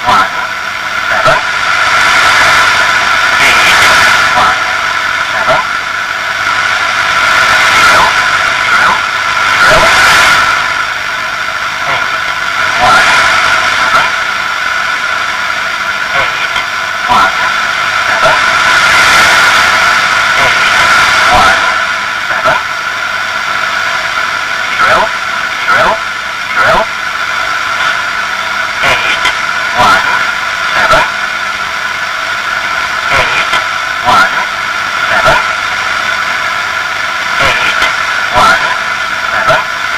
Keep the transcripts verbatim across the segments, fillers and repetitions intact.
one, seven, eight, one, seven, zero, zero, zero, eight, one, seven, eight, one, seven, eight, one, seven, drill, drill, drill, eight, one, seven, eight, one, seven, eight, one, seven,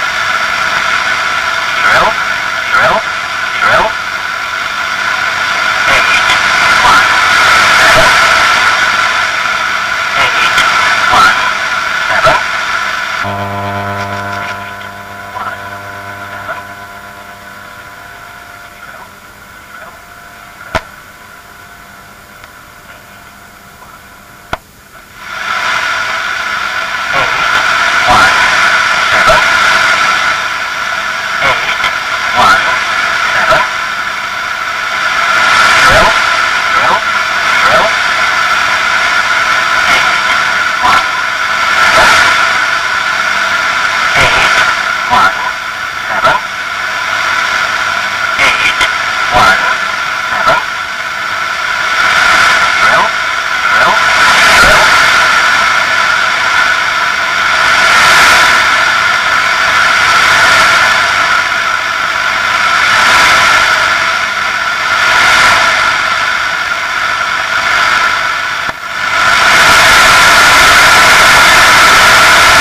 drill, drill, drill, eight, one, seven, eight, one, seven, one, seven, drill, drill, eight, one, seven, eight, one, seven, drill, drill, drill, eight, one, seven, eight, one,